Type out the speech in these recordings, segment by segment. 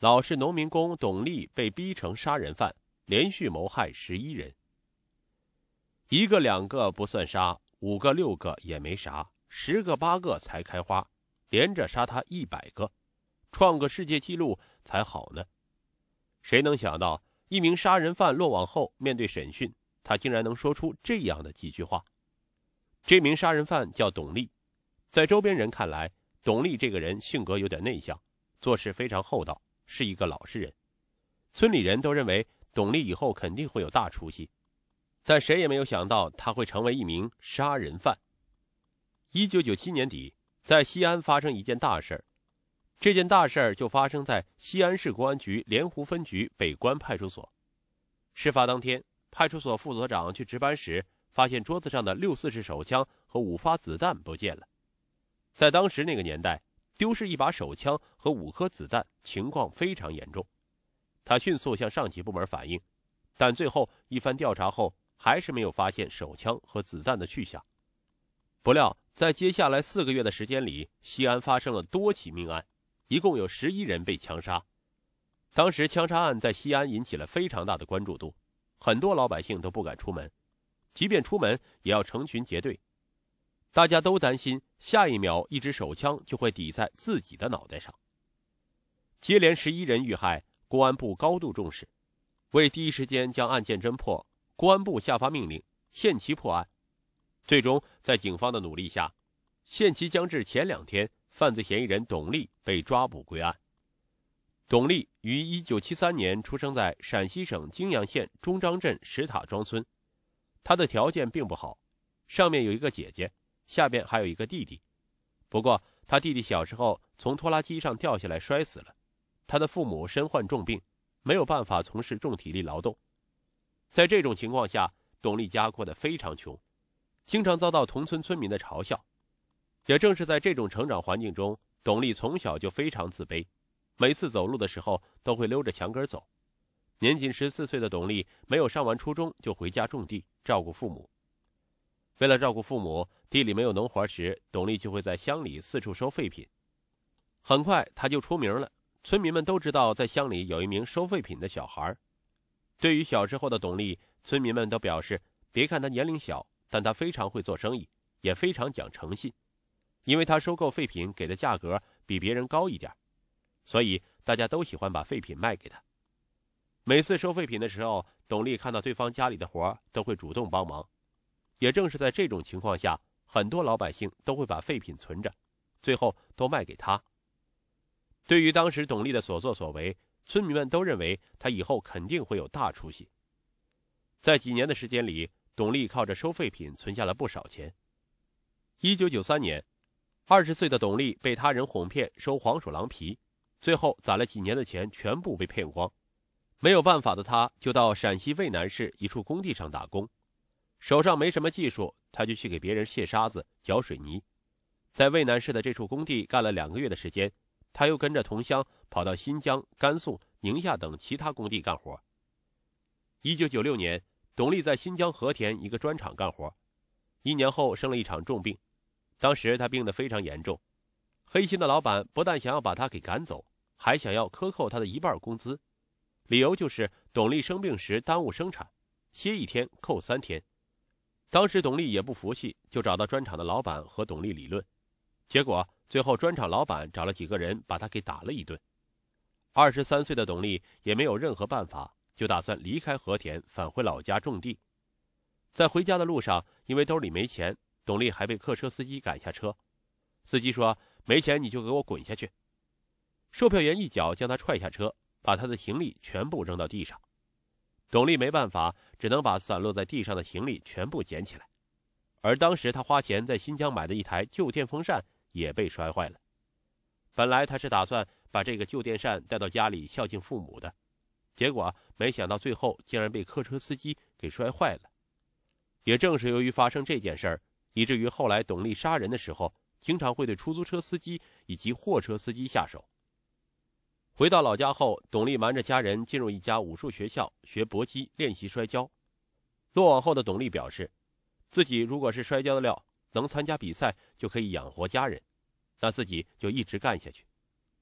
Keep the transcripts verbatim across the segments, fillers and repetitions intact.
老式农民工董力被逼成杀人犯，连续谋害十一人。一个两个不算杀，五个六个也没杀，十个八个才开花，连着杀他一百个，创个世界纪录才好呢。谁能想到，一名杀人犯落网后，面对审讯，他竟然能说出这样的几句话。这名杀人犯叫董力，在周边人看来，董力这个人性格有点内向，做事非常厚道，是一个老实人。村里人都认为董力以后肯定会有大出息，但谁也没有想到他会成为一名杀人犯。一九九七年底，在西安发生一件大事，这件大事就发生在西安市公安局莲湖分局北关派出所。事发当天，派出所副所长去值班时，发现桌子上的六四式手枪和五发子弹不见了。在当时那个年代，丢失一把手枪和五颗子弹情况非常严重。他迅速向上级部门反映，但最后一番调查后，还是没有发现手枪和子弹的去向。不料在接下来四个月的时间里，西安发生了多起命案，一共有十一人被枪杀。当时枪杀案在西安引起了非常大的关注度，很多老百姓都不敢出门，即便出门也要成群结队。大家都担心下一秒一支手枪就会抵在自己的脑袋上。接连十一人遇害，公安部高度重视，为第一时间将案件侦破，公安部下发命令，限期破案。最终在警方的努力下，限期将至前两天，犯罪嫌疑人董力被抓捕归案。董力于一九七三年出生在陕西省泾阳县中张镇石塔庄村，他的条件并不好，上面有一个姐姐，下边还有一个弟弟。不过他弟弟小时候从拖拉机上掉下来摔死了，他的父母身患重病，没有办法从事重体力劳动。在这种情况下，董力家过得非常穷，经常遭到同村村民的嘲笑。也正是在这种成长环境中，董力从小就非常自卑，每次走路的时候都会溜着墙根走。年仅十四岁的董力没有上完初中就回家种地照顾父母。为了照顾父母，地里没有农活时，董力就会在乡里四处收废品。很快他就出名了，村民们都知道在乡里有一名收废品的小孩。对于小时候的董力，村民们都表示，别看他年龄小，但他非常会做生意，也非常讲诚信，因为他收购废品给的价格比别人高一点，所以大家都喜欢把废品卖给他。每次收废品的时候，董力看到对方家里的活都会主动帮忙。也正是在这种情况下，很多老百姓都会把废品存着，最后都卖给他。对于当时董力的所作所为，村民们都认为他以后肯定会有大出息。在几年的时间里，董力靠着收废品存下了不少钱。一九九三年，二十岁的董力被他人哄骗收黄鼠狼皮，最后攒了几年的钱全部被骗光。没有办法的他，就到陕西渭南市一处工地上打工。手上没什么技术，他就去给别人卸沙子、搅水泥。在渭南市的这处工地干了两个月的时间，他又跟着同乡跑到新疆、甘肃、宁夏等其他工地干活。一九九六年，董力在新疆和田一个砖厂干活，一年后生了一场重病。当时他病得非常严重，黑心的老板不但想要把他给赶走，还想要克扣他的一半工资，理由就是董力生病时耽误生产，歇一天扣三天。当时董力也不服气，就找到砖厂的老板和董力理论，结果最后砖厂老板找了几个人把他给打了一顿。二十三岁的董力也没有任何办法，就打算离开和田返回老家种地。在回家的路上，因为兜里没钱，董力还被客车司机赶下车。司机说，没钱你就给我滚下去。售票员一脚将他踹下车，把他的行李全部扔到地上。董力没办法，只能把散落在地上的行李全部捡起来。而当时他花钱在新疆买的一台旧电风扇也被摔坏了。本来他是打算把这个旧电扇带到家里孝敬父母的，结果没想到最后竟然被客车司机给摔坏了。也正是由于发生这件事儿，以至于后来董力杀人的时候，经常会对出租车司机以及货车司机下手。回到老家后，董力瞒着家人进入一家武术学校学搏击，练习摔跤。落网后的董力表示，自己如果是摔跤的料，能参加比赛就可以养活家人，那自己就一直干下去。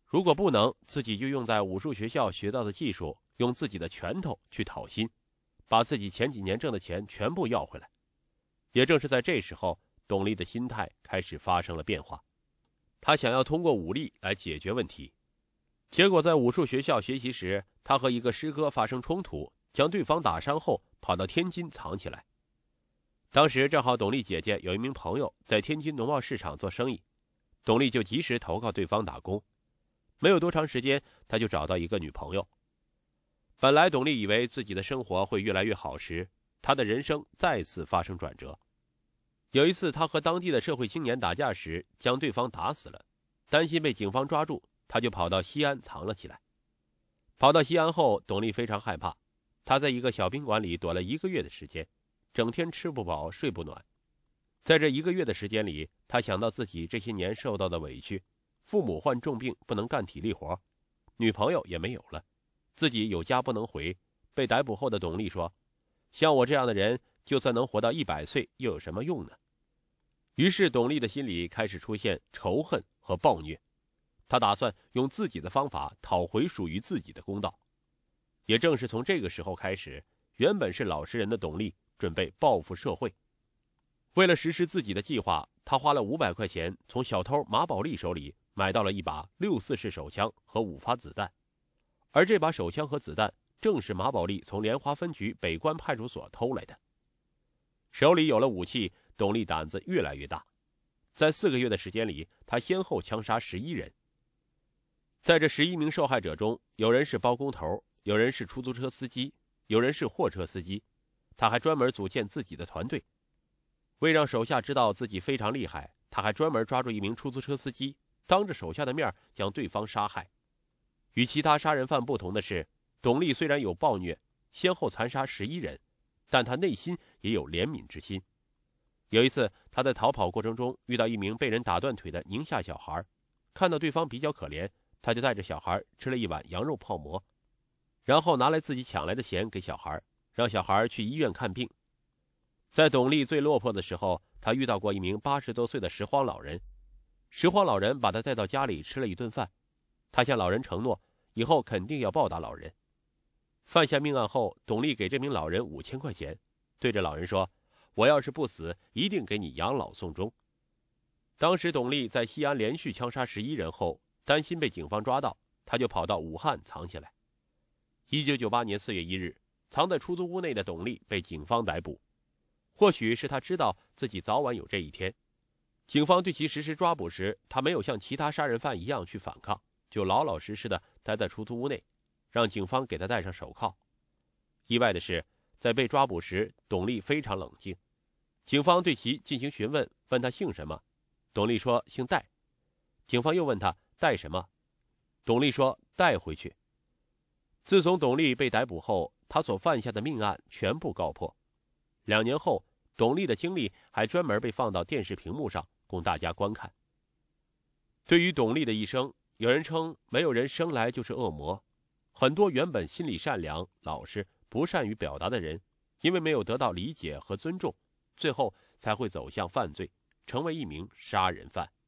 如果不能，自己就用在武术学校学到的技术，用自己的拳头去讨薪，把自己前几年挣的钱全部要回来。也正是在这时候，董丽的心态开始发生了变化，他想要通过武力来解决问题。结果在武术学校学习时，他和一个师哥发生冲突，将对方打伤后跑到天津藏起来。当时正好董丽姐姐有一名朋友在天津农贸市场做生意，董丽就及时投靠对方打工。没有多长时间，他就找到一个女朋友。本来董丽以为自己的生活会越来越好时，他的人生再次发生转折。有一次他和当地的社会青年打架时，将对方打死了，担心被警方抓住，他就跑到西安藏了起来。跑到西安后，董丽非常害怕，他在一个小宾馆里躲了一个月的时间，整天吃不饱睡不暖。在这一个月的时间里，他想到自己这些年受到的委屈，父母患重病不能干体力活，女朋友也没有了，自己有家不能回。被逮捕后的董丽说，像我这样的人就算能活到一百岁又有什么用呢？于是董丽的心里开始出现仇恨和暴虐，他打算用自己的方法讨回属于自己的公道。也正是从这个时候开始，原本是老实人的董丽准备报复社会。为了实施自己的计划，他花了五百块钱从小偷马宝利手里买到了一把六四式手枪和五发子弹，而这把手枪和子弹正是马宝利从莲花分局北关派出所偷来的。手里有了武器，董丽胆子越来越大。在四个月的时间里，他先后枪杀十一人。在这十一名受害者中，有人是包工头，有人是出租车司机，有人是货车司机。他还专门组建自己的团队。为让手下知道自己非常厉害，他还专门抓住一名出租车司机，当着手下的面将对方杀害。与其他杀人犯不同的是，董丽虽然有暴虐，先后残杀十一人，但他内心也有怜悯之心。有一次，他在逃跑过程中遇到一名被人打断腿的宁夏小孩，看到对方比较可怜，他就带着小孩吃了一碗羊肉泡馍，然后拿来自己抢来的钱给小孩，让小孩去医院看病。在董丽最落魄的时候，他遇到过一名八十多岁的拾荒老人。拾荒老人把他带到家里吃了一顿饭，他向老人承诺以后肯定要报答老人。犯下命案后，董丽给这名老人五千块钱，对着老人说，我要是不死，一定给你养老送终。当时董丽在西安连续枪杀十一人后，担心被警方抓到，他就跑到武汉藏起来。一九九八年四月一日，藏在出租屋内的董丽被警方逮捕。或许是他知道自己早晚有这一天，警方对其实施抓捕时，他没有像其他杀人犯一样去反抗，就老老实实的待在出租屋内，让警方给他戴上手铐。意外的是，在被抓捕时，董丽非常冷静。警方对其进行询问，问他姓什么，董丽说姓戴。警方又问他带什么，董丽说带回去。自从董丽被逮捕后，他所犯下的命案全部告破。两年后，董丽的经历还专门被放到电视屏幕上供大家观看。对于董丽的一生，有人称没有人生来就是恶魔。很多原本心里善良、老实、不善于表达的人，因为没有得到理解和尊重，最后才会走向犯罪，成为一名杀人犯。